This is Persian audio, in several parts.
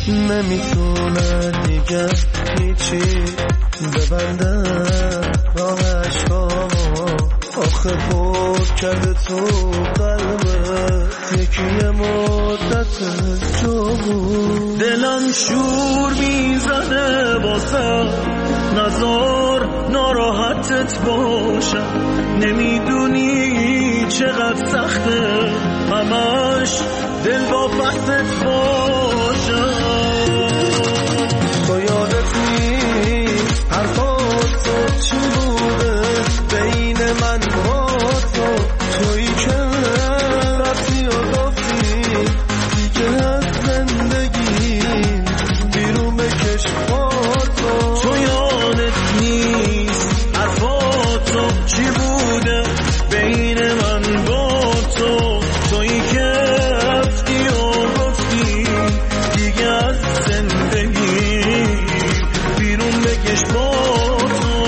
نمیتونه دیگه هیچی ببنده راهش رو، آخه بود کرده تو قلبت یکی مدت جو بود. دلم شور میزنه واسه نزار ناراحتت باشم، نمیدونی چقدر سخته همش دل با بستت باشم. تو یادت نیست حرفات تو چی بوده بین من و تو، تویی که رفتی و گفتی دیگه از زندگی بیرون بکش با تو یادت نیست حرفات تو چی بوده بین من با تو، تویی که رفتی و گفتی دیگه از زندگی بیرون بکش با تو.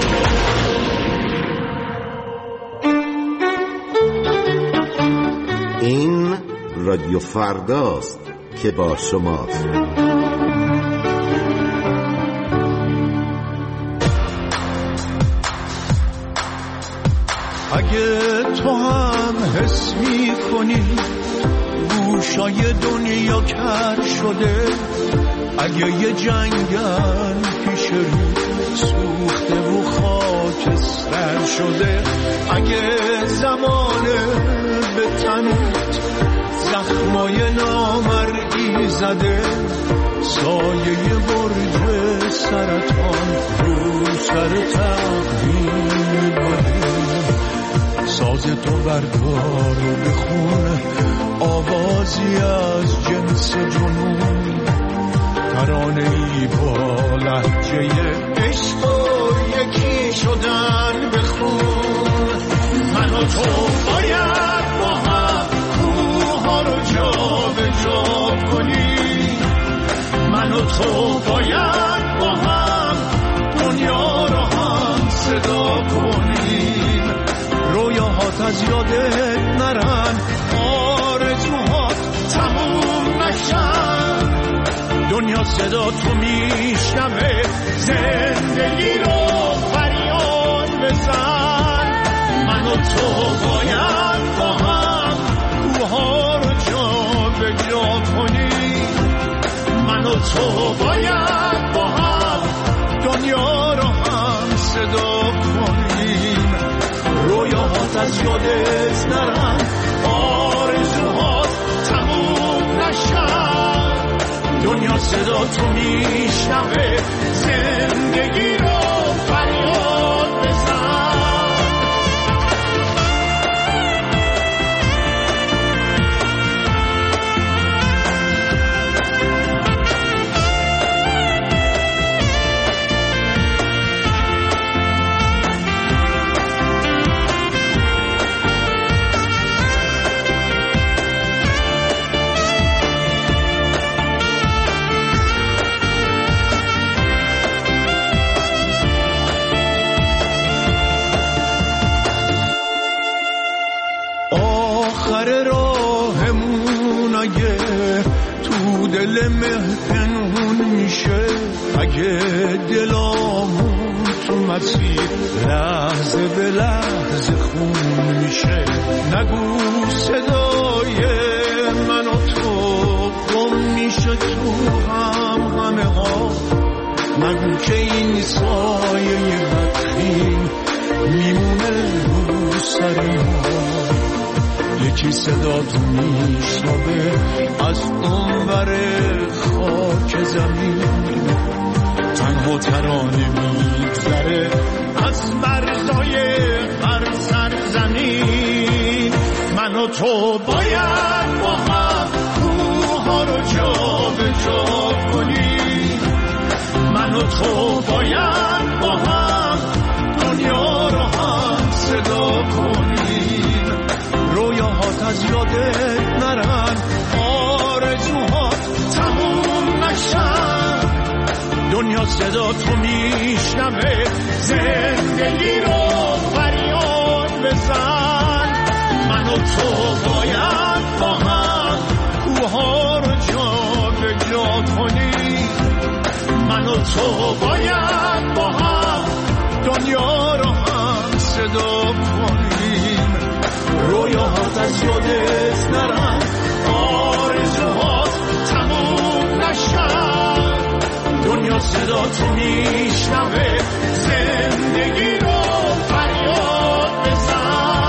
این رادیو فرداست که با شماست. اگه تو هم حس می کنی گوشای دنیا کر شده، اگه یه جنگل پیش رو سوخته و خاکستر شده، اگه زمانه به تنت زخمای نامرئی زده، سایه برج سرطان رو سر تقدیر بده، ساز تو بردار و بخون آوازی از جنس جنون، ترانه‌ای با لهجه عشق و یکی شدن بخون. من و تو باید با هم کوها رو جا به جا کنیم، من و تو باید با هم دنیا رو هم صدا کنیم. رویاهات از یادت نرن، آرزوهات تموم نشن، دنیا صدا تو میشنوه، زندگی رو فریاد بزن. من و تو باید با هم کوها رو جا به جا کنیم، من و تو باید با هم دنیا رو هم صدا کنیم. رویاهات از یادت نرن، آرزوهات تموم نشن، دنیا صدا تو میشنوه، زندگی رو فریاد بزن. آخر راهمون اگه تو دل مهنون میشه، اگه دلامون تو مسیر لحظه به لحظه خون میشه، نگو صدای من و تو گم میشه تو همه ها، نگو که این سایه بدخیم میمونه رو سر ما. یکی صدا تو میشنوه از اونور خاک زمین، تنها ترانه میگذره از مرزای هر سرزمین. من و تو باید با هم کوها رو جا به جا کنیم، من و تو باید با هم دنیا رو هم صدا کنیم. رویاهات از یادت نرن، آرزوهات تموم نشن، دنیا صدا تو میشنوه، زندگی رو فریاد بزن. من و تو باید با هم کوها رو جا به جا کنیم، و تو باید با هم دنیا رو هم صدا کنیم. رویاهات از یادت نرن، آرزوهات تموم نشن. دنیا صدا تو میشنوه، زندگی رو فریاد بزن.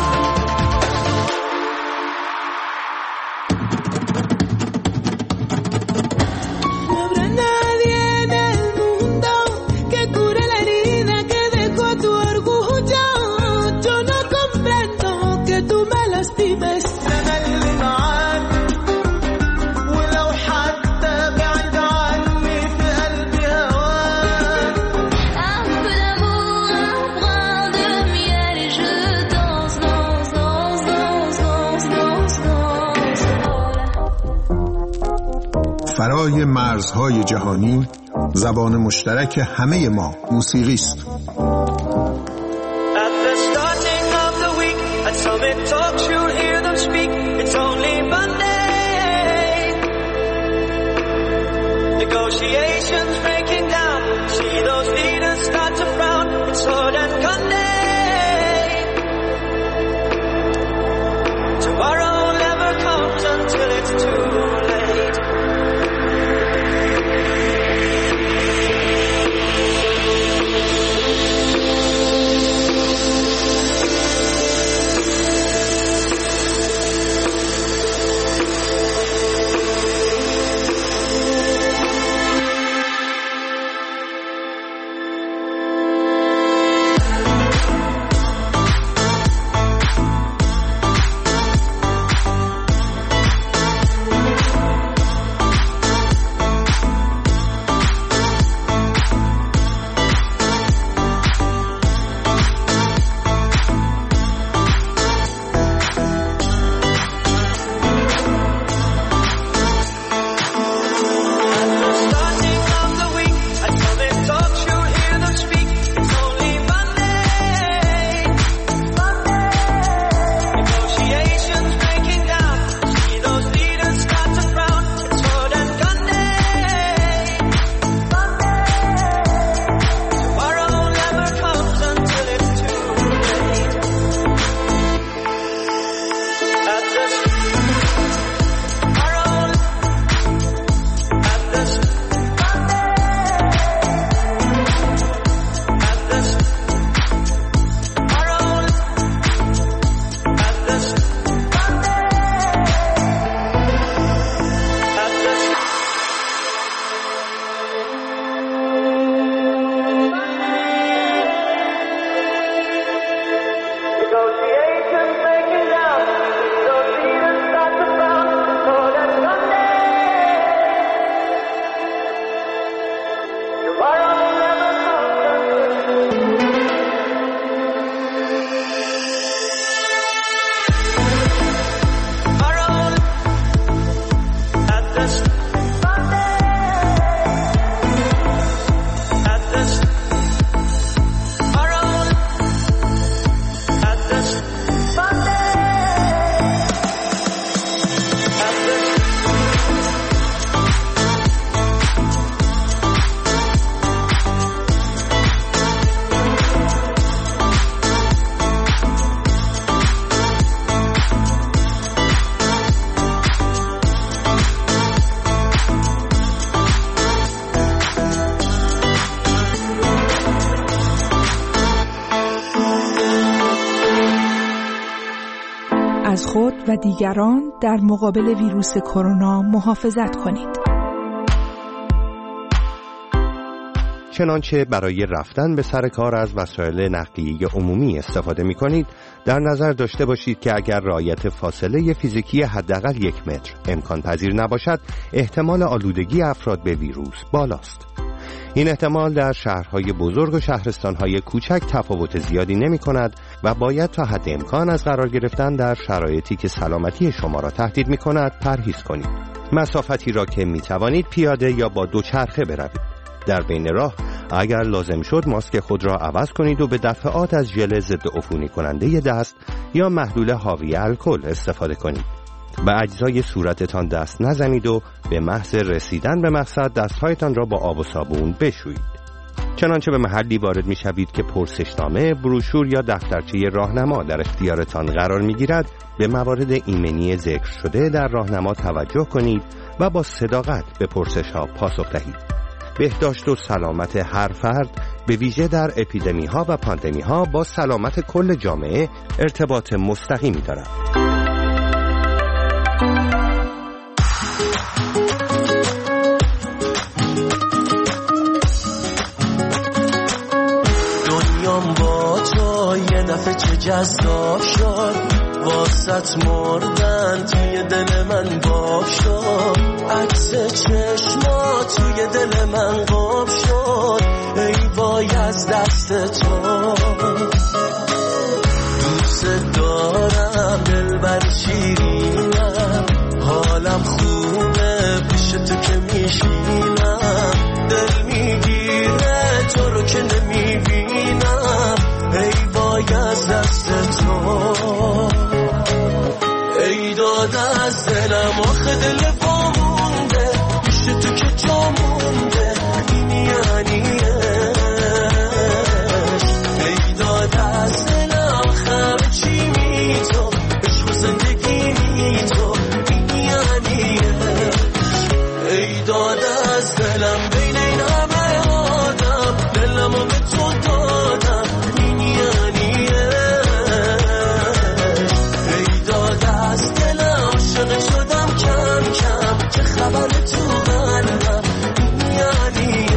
فرای مرزهای جهانی، زبان مشترک همه ما موسیقی است. از خود و دیگران در مقابل ویروس کرونا محافظت کنید. چنانچه برای رفتن به سر کار از وسایل نقلیه عمومی استفاده می کنید، در نظر داشته باشید که اگر رعایت فاصله فیزیکی حداقل 1 متر امکان پذیر نباشد، احتمال آلودگی افراد به ویروس بالاست. این احتمال در شهرهای بزرگ و شهرستانهای کوچک تفاوت زیادی نمی کند و باید تا حد امکان از قرار گرفتن در شرایطی که سلامتی شما را تهدید می کند پرهیز کنید. مسافتی را که می توانید پیاده یا با دوچرخه بروید. در بین راه اگر لازم شد ماسک خود را عوض کنید و به دفعات از ژل ضد عفونی کننده دست یا محلول حاوی الکل استفاده کنید. به اجزای صورتتان دست نزنید و به محض رسیدن به مقصد دستهایتان را با آب و صابون بشویید. چنانچه به محلی وارد می شوید که پرسشنامه، بروشور یا دفترچه راهنما در اختیارتان قرار می گیرد، به موارد ایمنی ذکر شده در راهنما توجه کنید و با صداقت به پرسش‌ها پاسخ دهید. بهداشت و سلامت هر فرد به ویژه در اپیدمی ها و پاندمی ها با سلامت کل جامعه ارتباط مستقیمی دارد. دنیام با تو یه دفعه چه جذاب شد، واسط مردن توی دل من باب شد، عکس چشما توی دل من قاب شد، ای وای از دست تو. دوست دارم دلبر شیرینم، حالم خوبه پیش تو که میشینم، دل میگیره تو رو که نمیبینم، ای وای از دست تو. ای داده از دلم آخه دل وامونده، پیش تو که جا مونده، این یعنی ای داده از دلم خمه چی می تو، عشق و زندگی می تو، این یعنی ای داده از دلم بین این همه آدم، دلم رو به تو دادم، این یعنی ای داده از دلم عاشق شدم کم کم، چه خبر تو قلبم، این یعنی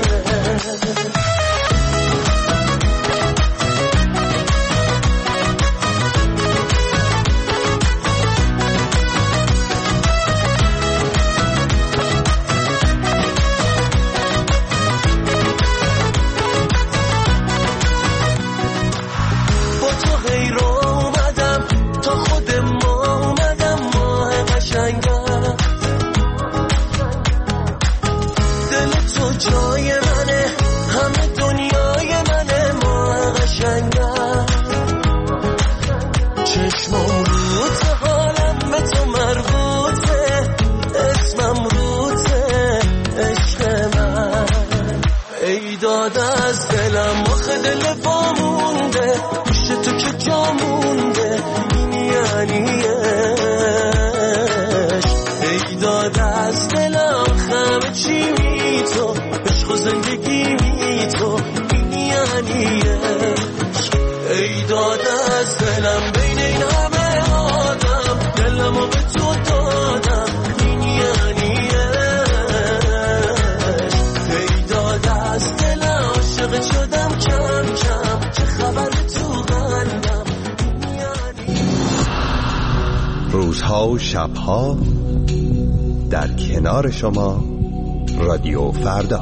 از دلم آخه دل وامونده، پیش تو که جا مونده، این یعنی ای داده از دلم خمه چی می تو، عشق و زندگی می تو، این یعنی ای داده از دلم بین این همه آدم، دلم رو به تو دادم، این یعنی ای داده از دلم عاشق شدم کم کم، چه خبر تو قلبم، یعنی روزها و شبها در کنار شما رادیو فردا.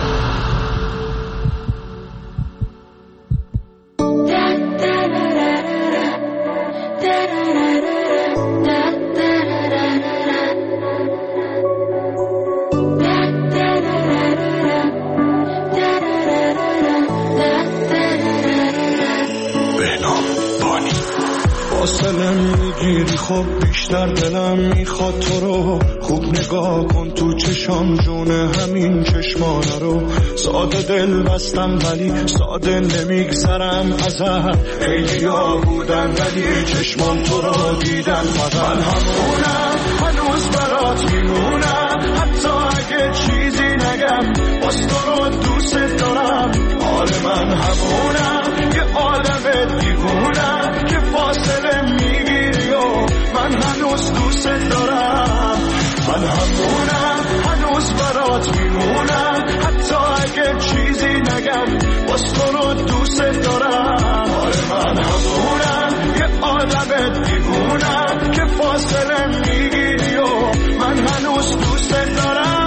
خب بیشتر دلم میخواد تو رو خوب نگاه کن تو چشام، جون همین چشمانه رو ساده دل بستم ولی ساده نمیگذرم ازت، خیلی ها بودن ولی چشمان تو رو دیدن فقط، من همونم هنوز برات میمونم، حتی اگه چیزی نگم باز تو رو دوست دارم، آره من همونم یه آدم دیوونم که فاصله میگیری و من هنوز دوست دارم، من همونم هنوز برات میمونم، حتی اگه چیزی نگم باز تو رو دوست دارم، آره من همونم یه آدم دیوونم که فاصله میگیری و من هنوز دوست دارم.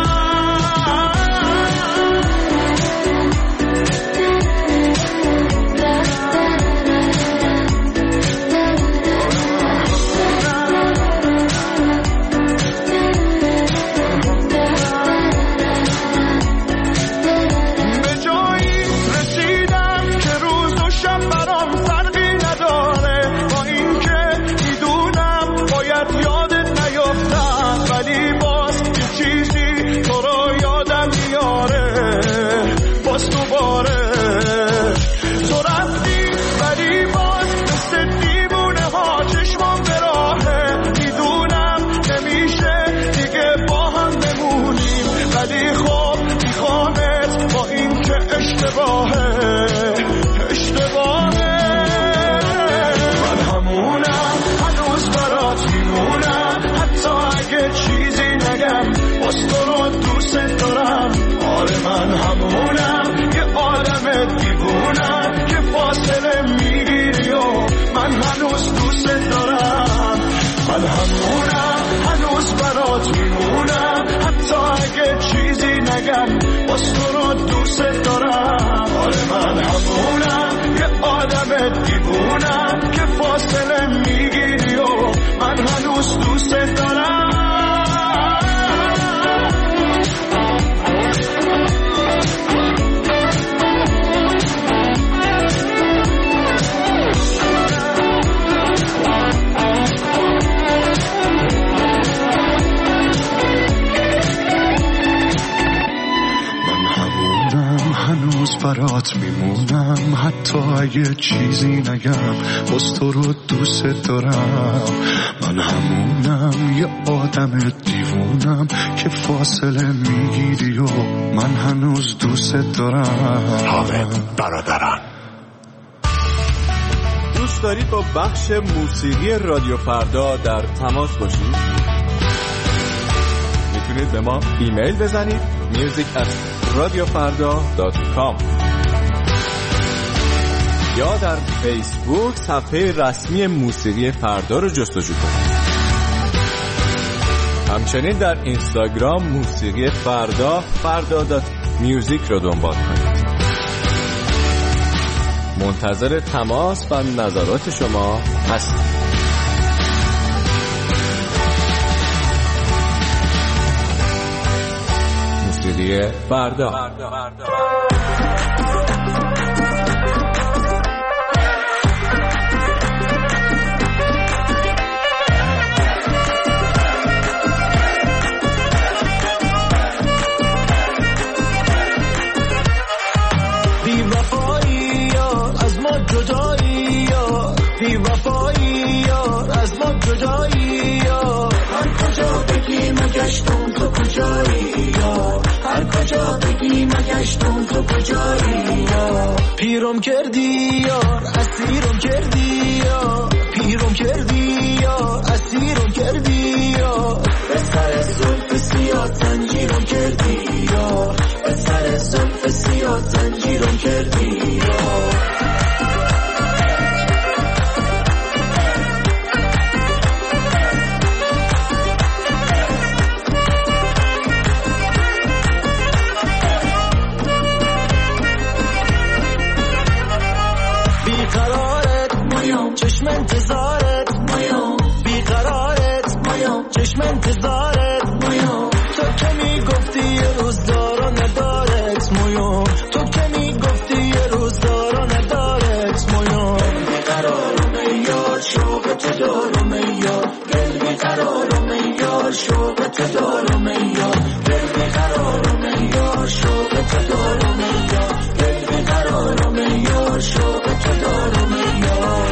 من همونم، هنوز برات میمونم، حتی اگه چیزی نگم باز تو رو دوست دارم. آره من همونم، یه آدم دیوونم که فاصله میگیری و من هنوز دوست دارم. هنوز برات میمونم، حتی اگه چیزی نگم باز تو رو دوست دارم. من همونم، یه آدم دیوونم که فاصله میگیری و من هنوز دوست دارم. حامد برادران، دوست دارید با بخش موسیقی رادیو فردا در تماس باشید؟ میتونید به ما ایمیل بزنید music@radiofarda.com یا در فیسبوک صفحه رسمی موسیقی فردا رو جستجو کنید. همچنین در اینستاگرام موسیقی فردا.music رو دنبال کنید. منتظر تماس و نظرات شما هستم. موسیقی فردا. بی وفایی یار از ما جدایی یار، بی وفایی یار از ما جدایی یار. هر کجا بگی مگشتم تو کجایی یار، هر کجا بگی مگشتم تو کجایی یار. پیرم کردی یار اسیرم کردی یار، پیرم کردی یار اسیرم کردی یار. به سر زلف سیاه زنجیرم کردی یار، به سر زلف سیاه زنجیرم کردی یار. چشم انتظارت میام، بیقرارت میام، چشم انتظارت میام. تو که میگفتی یه روز دارا ندارت میام، تو که میگفتی یه روز دارا ندارت میام. بیقرارم یار شوق تو دارم یار، دل بیقرارم یار شوق تو دارم یار، دل بیقرارم یار شوق تو دارم یار، دل بیقرارم یار شوق تو دارم یار.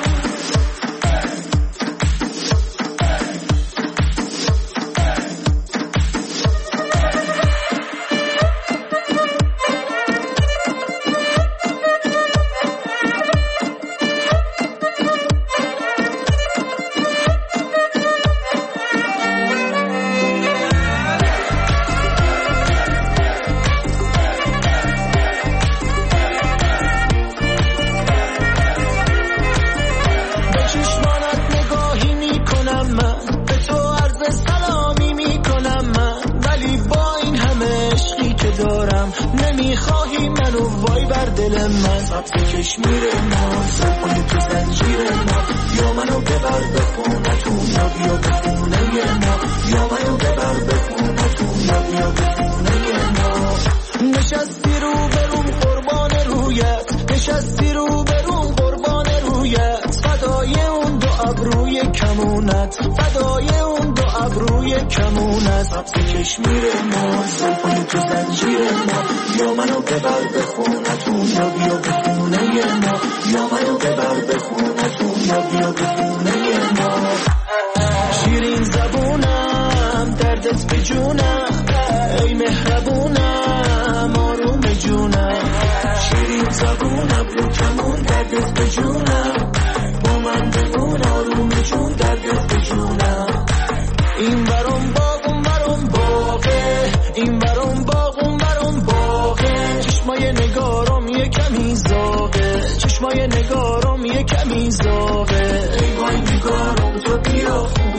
نمیخواهی منو وای بر دل من، سبز کشمیر ما زبان تو زنجیر ما. یا منو ببر به خونتون یا بیا به خونه ما، یا منو ببر به خونتون یا بیا به خونه ما. نشستی رو بروم قربان رویت، نشستی رو بروم قربان رویت. فدای اون دو ابروی کمونت، فدای اون دو ابروی کمونت. سبز کشمیر ما زبان تو زنجیر ما. یا منو ببر به خونتون یا بیا به خونه ما، یا منو ببر به خونتون یا بیا به خونه ما. شیرین زبونم دردت به جونم، ای مهربونم آروم جونم. شیرین زبونم رو کمون دردت به جونم، با من بمون آروم جون دردت به جونم. این برام باغ اون برام باغه، این برام باغ اون برام باغه. چشمای نگارم یه کمی زاغه، چشمای نگارم یه کمی زاغه. ای وای نگارم تو بیا خونه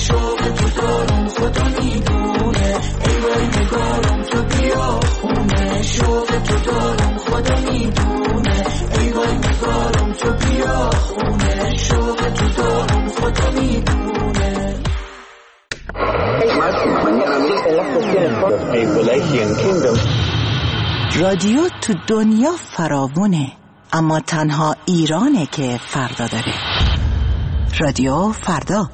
شوق تو دارم خدا میدونه، ای وای نگارم تو بیا خونه، شوق تو دارم خدا میدونه، ای وای نگارم تو بیا خونه، شوق تو دارم خدا میدونه. رادیو تو دنیا فراوونه، اما تنها ایرانه که فردا داره. رادیو فردا.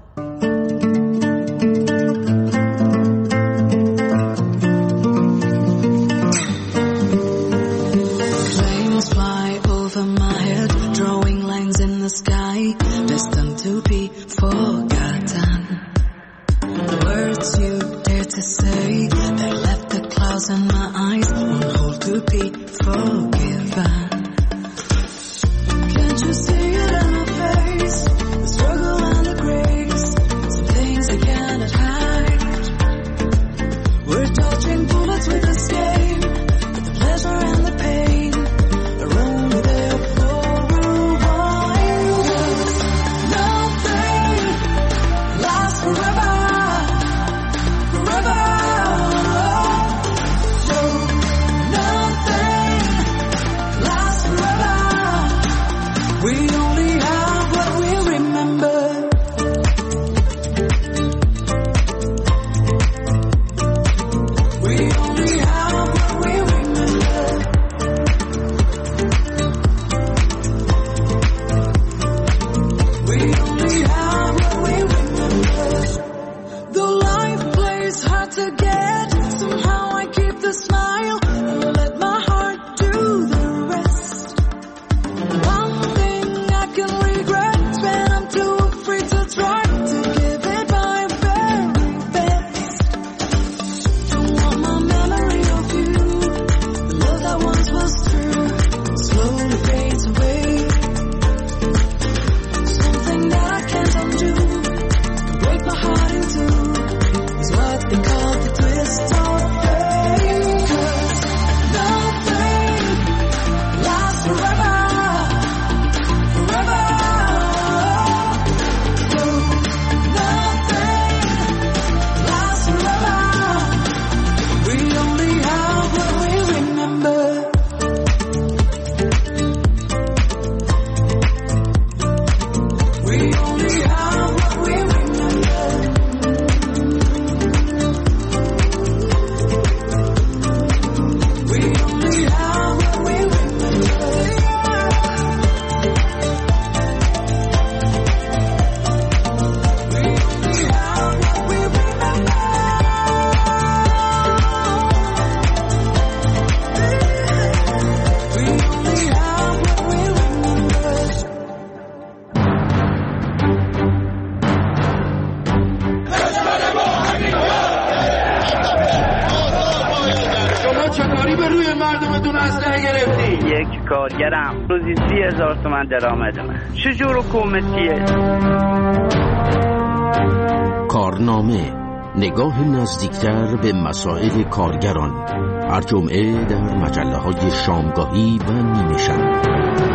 کارگرم روزی 30,000 تومان درآمد من. چجور حکومتیه؟ کارنامه، نگاه نزدیکتر به مسائل کارگران، هر جمعه در مجله‌های شامگاهی و نیمه شب.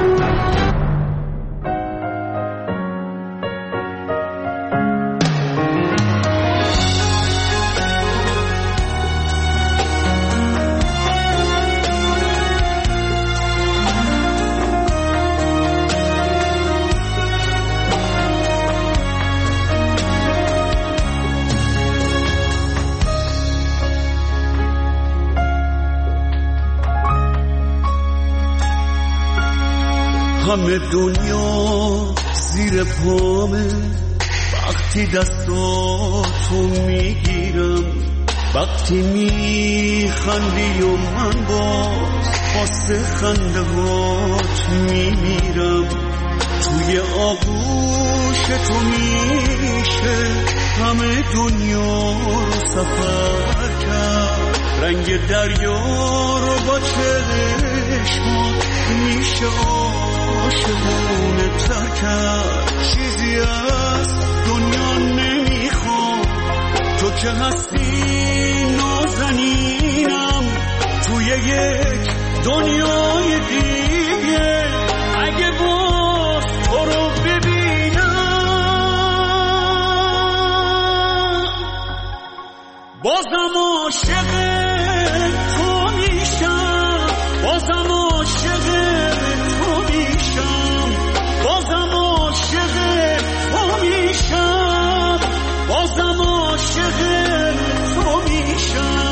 همه دنیا زیر پامه، وقتی دستاتو میگیرم، وقتی میخندی و من باز واسه خنده هات میمیرم، توی آغوش تو میشه همه دنیا رو سفر کرد، رنگ دریا رو با چشمات میشه عاشقونه تر کرد. چیزی از دنیا نمیخوام، تو که هستی نازنینم، توی یک دنیای دیگه اگه باز تو رو ببینم. بازم عاشق تو میشم، بازم عاشق تو میشم، بازم عاشق تو میشم، بازم عاشق تو میشم.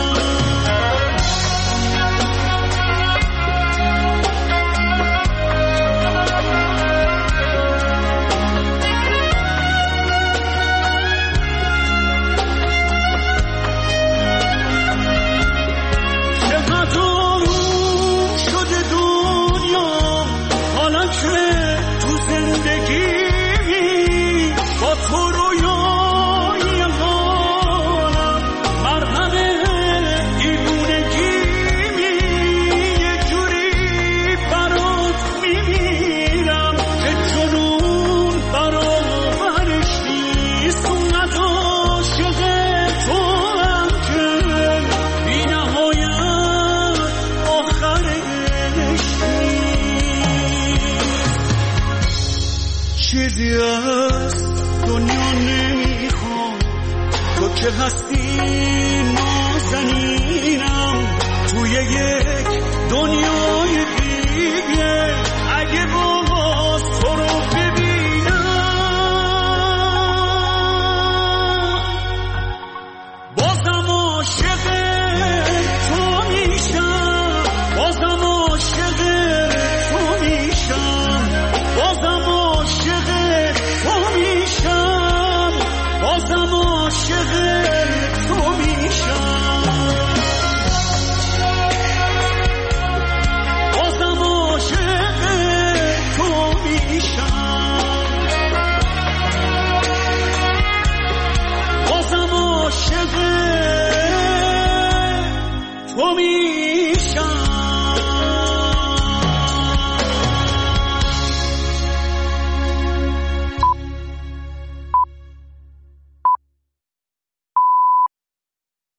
چیزی از دنیا نمیخوام، تو که هستی نازنینم، توی یک دنیای دیگه اگه باز تو رو ببینم. بازم عاشق تو میشم، بازم عاشق تو میشم، بازم عاشق تو میشم، بازم عاشق تو میشم، بازم عاشق تو میشم، بازم عاشق تو میشم.